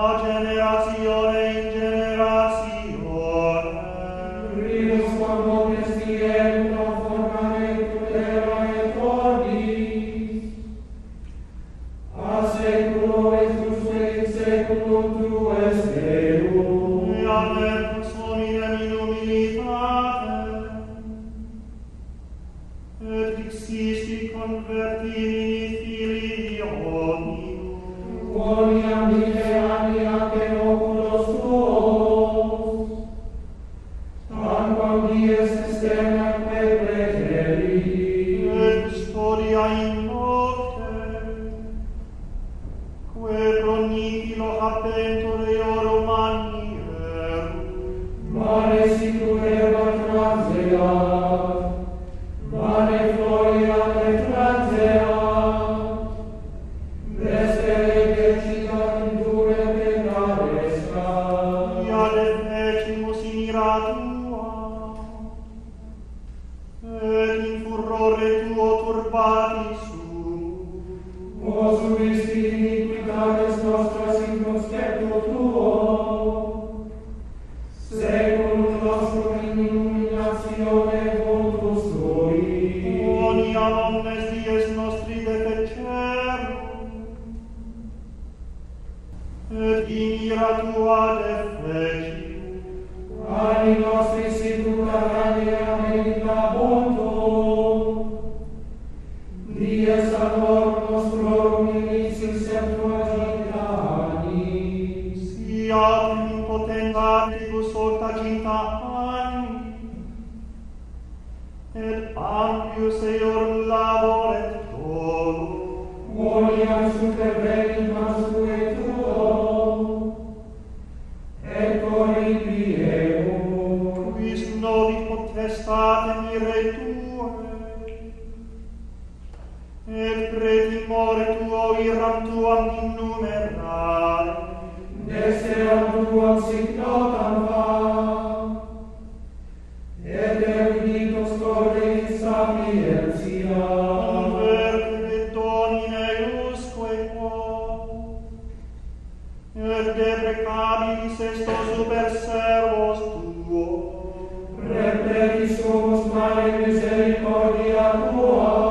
generazione in generazione. Rinus quam omnes diem conformamentum terra et orbis, a seculo et usque in seculum tu es Deus. E avertus hominem in humilitate, et dixisti convertini filii omnium. Quoniam dicere ante oculos tuos, tanquam dies externaque praeteri, Et custodia in nocte, quae pro nihilo habentur eorum manierum. mare sicut herba transeat, mare floriat et transeat, vespere exercitat in dure pecarescat. Iade fecimus in ira tua, et in furore tuo turbati sumus. O subisti iniquitates nostras in conspecto tuo, seculum nostrum in illuminatione voltus tui. Quoniam omnes dies nostri defecerum, et in ira tua defecimus. Ani nostri sicut arania meditabuntur, dies amor nostrorum initis septuaginta annis. Siat in potentatibus octaginta anni, et amplius eorum laboret dolor. Quoniam supervenit masque tuo, et corripiemus, Quis novi potestatem ire tuae, et pretimore tuo iram tuam innumerare. dexteram tuam sic notam fam, et eruditus corde in sapientia. Convertere Domine iusque quo, et deprecabilis esto super servos tuo. Repretis sumus male misericordia tua,